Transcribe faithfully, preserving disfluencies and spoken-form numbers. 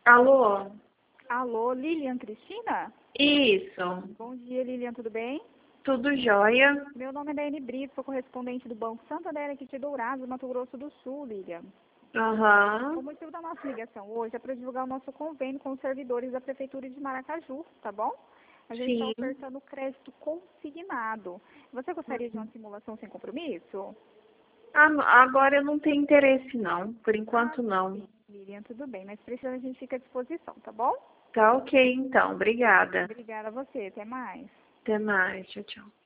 Alô? Alô, Lilian Cristina? Isso. Bom dia, Lilian, tudo bem? Tudo jóia? Meu nome é Daiane Brito, sou correspondente do Banco Santander aqui de Dourados, Mato Grosso do Sul, Lilian. Aham. O motivo da nossa ligação hoje é para divulgar o nosso convênio com os servidores da Prefeitura de Maracaju, tá bom? A gente está Sim. ofertando crédito consignado. Você gostaria de uma simulação sem compromisso? Ah, agora eu não tenho interesse não, por enquanto Ah, não. sim, Lilian, tudo bem, mas precisa a gente fica à disposição, tá bom? Tá ok então, obrigada. Obrigada a você, até mais. Até mais, tchau, tchau.